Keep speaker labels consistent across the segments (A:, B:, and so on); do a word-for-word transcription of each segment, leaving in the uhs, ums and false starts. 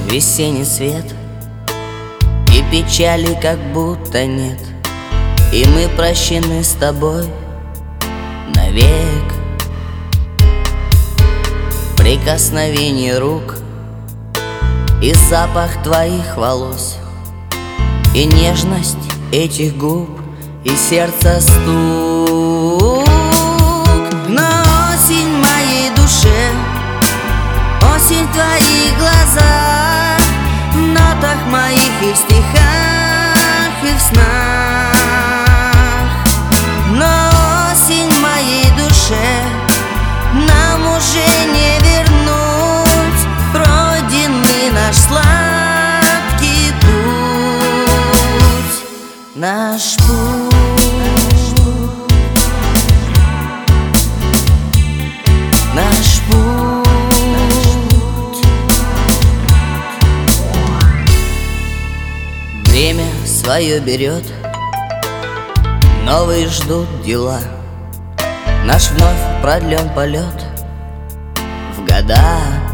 A: весенний свет, и печали как будто нет, и мы прощены с тобой навек. Прикосновение рук и запах твоих волос, и нежность этих губ, и сердце стук. Но осень в моей душе, осень в твоих глазах, в нотах моих и в стихах, и в снах. Но осень в моей душе, нам уже не вернуть пройденный наш сладкий путь. Наш путь, наш путь. Время свое берет, новые ждут дела. Наш вновь продлен полет в года.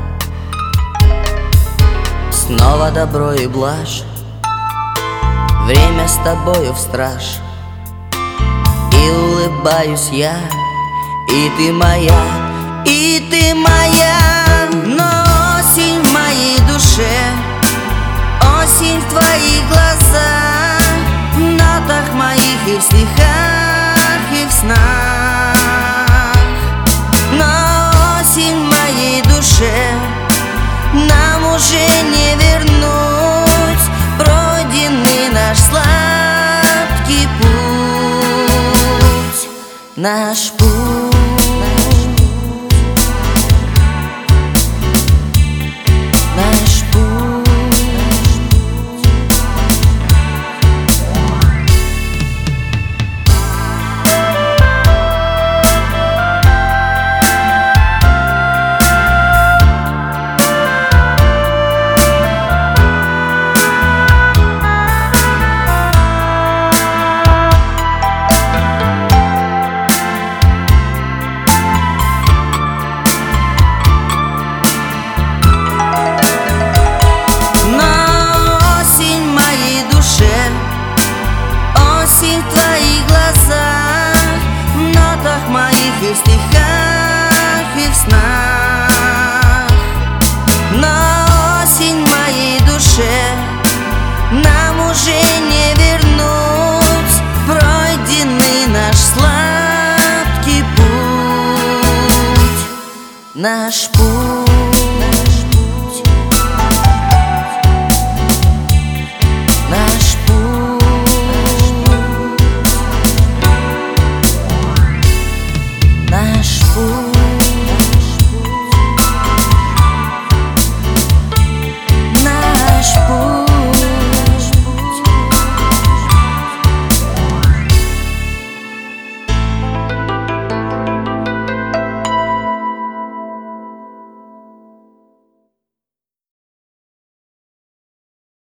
A: Снова добро и блажь, время с тобою в страж. И улыбаюсь я, и ты моя, и ты моя. Но осень в моей душе, осень в твоих глазах, в нотах моих и в стихах, и в снах. Но осень в моей душе, нам уже не вернуть пройденный наш сладкий путь. Наш путь, наш путь. Осень в твоих глазах, в нотах моих и в стихах, и в снах. Но осень в моей душе, нам уже не вернуть пройденный наш сладкий путь. Наш путь.